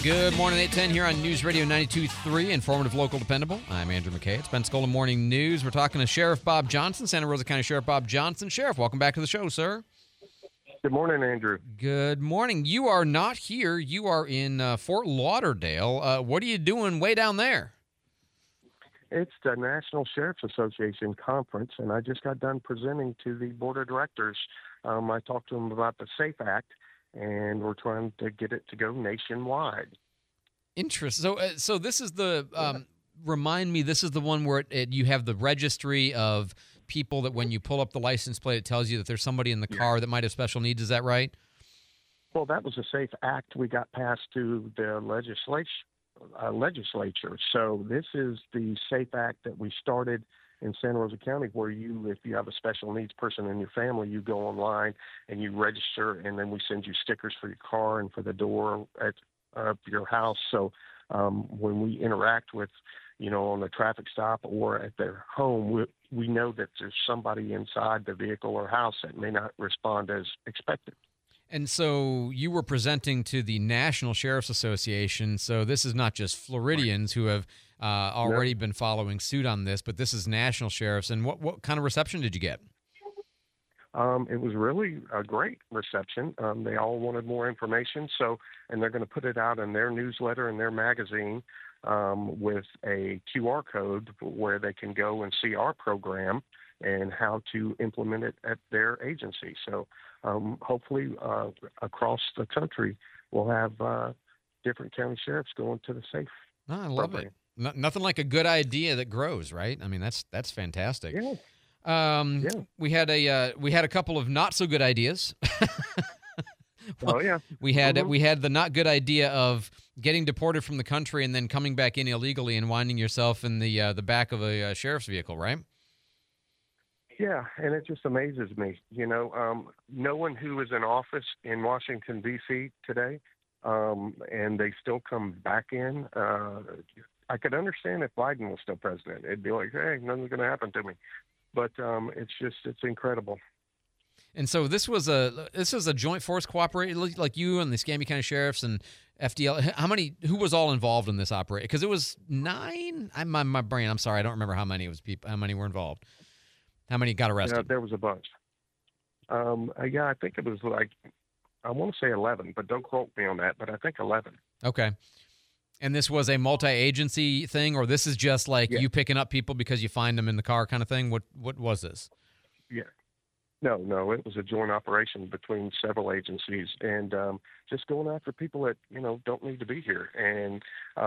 Good morning, 810 here on News Radio 92.3, informative, local, dependable. I'm Andrew McKay. It's Pensacola Morning News. We're talking to Sheriff Bob Johnson, Santa Rosa County Sheriff Bob Johnson. Sheriff, welcome back to the show, sir. Good morning, Andrew. Good morning. You are not here. You are in Fort Lauderdale. What are you doing way down there? It's the National Sheriff's Association Conference, and I just got done presenting to the board of directors. I talked to them about the SAFE Act, and we're trying to get it to go nationwide. Interesting. So this is the remind me. This is the one where you have the registry of people that when you pull up the license plate, it tells you that there's somebody in the car that might have special needs. Is that right? Well, that was a SAFE Act we got passed to the legislature. So this is the SAFE Act that we started in Santa Rosa County, where if you have a special needs person in your family, you go online and you register, and then we send you stickers for your car and for the door at your house. So when we interact with, on a traffic stop or at their home, we know that there's somebody inside the vehicle or house that may not respond as expected. And so you were presenting to the National Sheriff's Association. So this is not just Floridians who have already been following suit on this, but this is national sheriffs. And what kind of reception did you get? It was really a great reception. They all wanted more information. And they're going to put it out in their newsletter and their magazine with a QR code where they can go and see our program and how to implement it at their agency. So hopefully across the country, we'll have different county sheriffs going to the SAFE I love program. it. Nothing like a good idea that grows, right? I mean, that's fantastic. Yeah. We had a couple of not so good ideas. Oh yeah. We had the not good idea of getting deported from the country and then coming back in illegally and winding yourself in the back of a sheriff's vehicle, right? Yeah, and it just amazes me. No one who is in office in Washington, D.C. today, and they still come back in. I could understand if Biden was still president. It'd be like, hey, nothing's going to happen to me. But it's incredible. And so this was a joint force cooperation, like you and the Escambia County Sheriffs and FDL. Who was all involved in this operation? Because it was 9. My brain. I'm sorry, I don't remember how many how many were involved. How many got arrested? There was a bunch. I think it was I want to say 11, but don't quote me on that. But I think 11. Okay. And this was a multi-agency thing, or this is just like you picking up people because you find them in the car kind of thing? What was this? Yeah. No, it was a joint operation between several agencies and just going after people that, don't need to be here. And,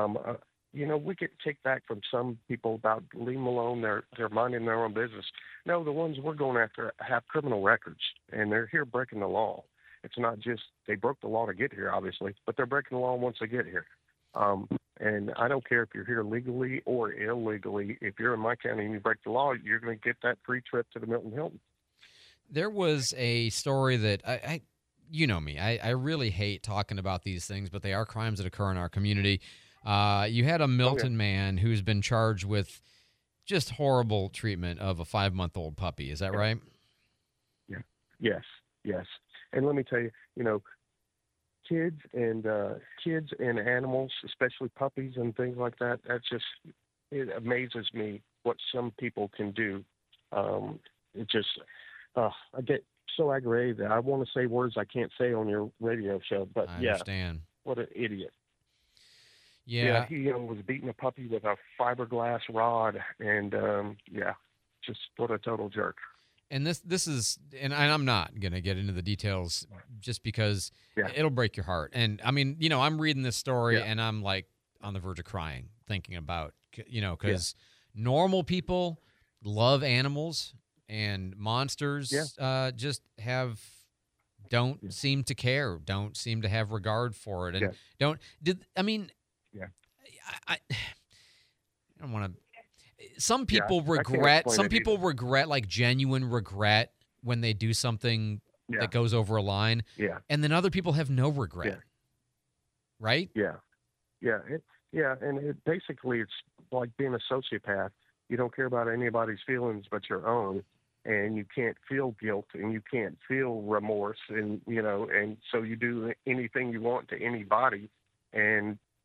we get kickback from some people about leave them alone, they're minding their own business. No, the ones we're going after have criminal records, and they're here breaking the law. It's not just they broke the law to get here, obviously, but they're breaking the law once they get here. And I don't care if you're here legally or illegally. If you're in my county and you break the law, you're going to get that free trip to the Milton Hilton. There was a story that I you know me, I really hate talking about these things, but they are crimes that occur in our community. You had a Milton man who's been charged with just horrible treatment of a 5-month-old puppy. Is that right? Yeah. Yes. And let me tell you, kids and animals, especially puppies and things like that, it amazes me what some people can do. I get so aggravated that I want to say words I can't say on your radio show, but I understand. What an idiot. Yeah. He was beating a puppy with a fiberglass rod, and just what a total jerk. And this is, and I'm not going to get into the details just because it'll break your heart. And I mean, I'm reading this story and I'm like on the verge of crying thinking about, because normal people love animals and monsters just don't seem to care, don't seem to have regard for it. And I don't want to. Some people regret. Some people regret, like genuine regret, when they do something that goes over a line. Yeah. And then other people have no regret. Yeah. Right? Yeah. And basically, it's like being a sociopath. You don't care about anybody's feelings but your own, and you can't feel guilt and you can't feel remorse, and so you do anything you want to anybody, and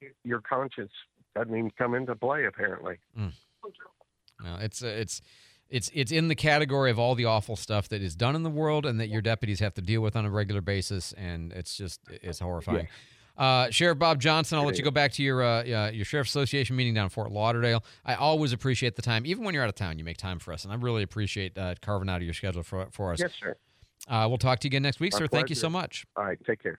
your conscience doesn't even come into play, apparently. No, it's in the category of all the awful stuff that is done in the world and that your deputies have to deal with on a regular basis, and it's horrifying. Yeah. Sheriff Bob Johnson, I'll let you go back to your Sheriff's Association meeting down in Fort Lauderdale. I always appreciate the time. Even when you're out of town, you make time for us, and I really appreciate carving out of your schedule for us. Yes, sir. We'll talk to you again next week, sir. Thank you so much. All right, take care.